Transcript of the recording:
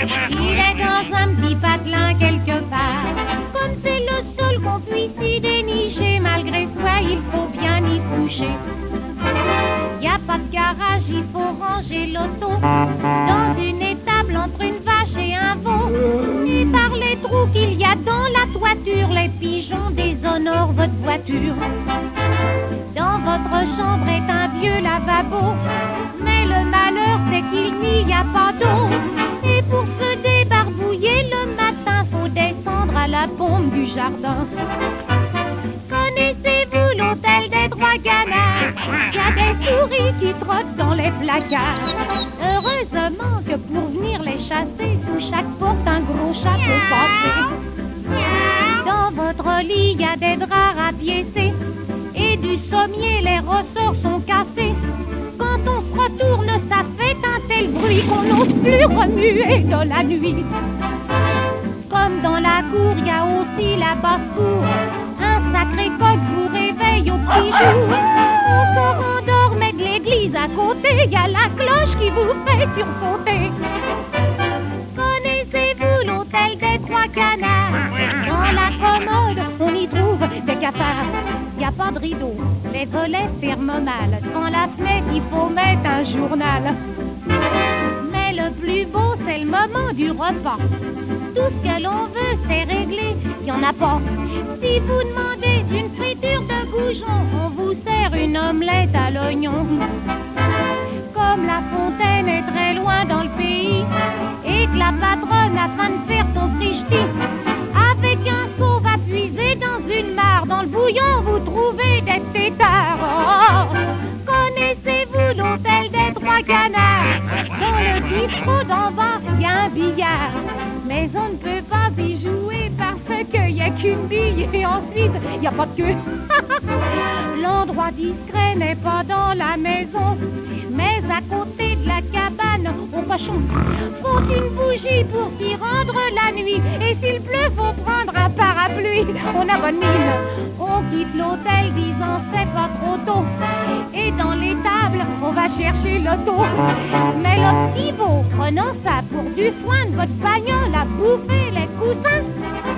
Il est dans un petit patelin quelque part. Comme c'est le seul qu'on puisse y dénicher, malgré soi, il faut bien y coucher. Y a pas de garage, il faut ranger l'auto dans une étable entre une vache et un veau. Et par les trous qu'il y a dans la toiture, les pigeons déshonorent votre voiture. Dans votre chambre est un vieux lavabo, mais le malheur c'est qu'il n'y a pas d'eau. Et pour se débarbouiller le matin, faut descendre à la pompe du jardin. Connaissez-vous l'hôtel des Trois Canards? Y a des souris qui trottent dans les placards. Heureusement que pour venir les chasser, sous chaque porte un gros chat peut passer. Dans votre lit y a des draps rapiécés, et du sommier les ressorts sont cassés. Quand on se retourne, ça fait un tel bruit qu'on n'ose plus remuer dans la nuit. Comme dans la cour, y a aussi la basse-cour. Un sacré coq vous réveille au petit jour. Encore endormé de l'église à côté, y a la cloche qui vous fait sursauter. Connaissez-vous l'hôtel des Trois Canards? Dans la commode, on y trouve des cafards. Y a pas de rideau, les volets ferment mal. Devant la fenêtre, il faut mettre un journal. Mais le plus beau, c'est le moment du repas. Tout ce que l'on veut, c'est réglé, y en a pas. Si vous demandez une friture de goujon, on vous sert une omelette à l'oignon. Comme la fontaine est très loin dans le pays, et que la patronne, afin de faire son frichti, avec un seau va puiser dans une mare. Dans le bouillon, vous trouvez des têtards. Oh, connaissez-vous l'hôtel des Trois Canards? Dans le bistrot d'en bas, y a un billard. Mais on ne peut pas y jouer parce qu'il n'y a qu'une bille et ensuite il n'y a pas de queue. L'endroit discret n'est pas dans la maison, mais à côté de la cabane au cochon. Faut une bougie pour s'y rendre la nuit, et s'il pleut faut prendre un parapluie. On a bonne mine, on quitte l'hôtel disant c'est pas trop tôt, et dans l'étable on va chercher l'auto. Mais le petit beau, prenant ça pour du soin de votre bagnole, a bouffé les coussins.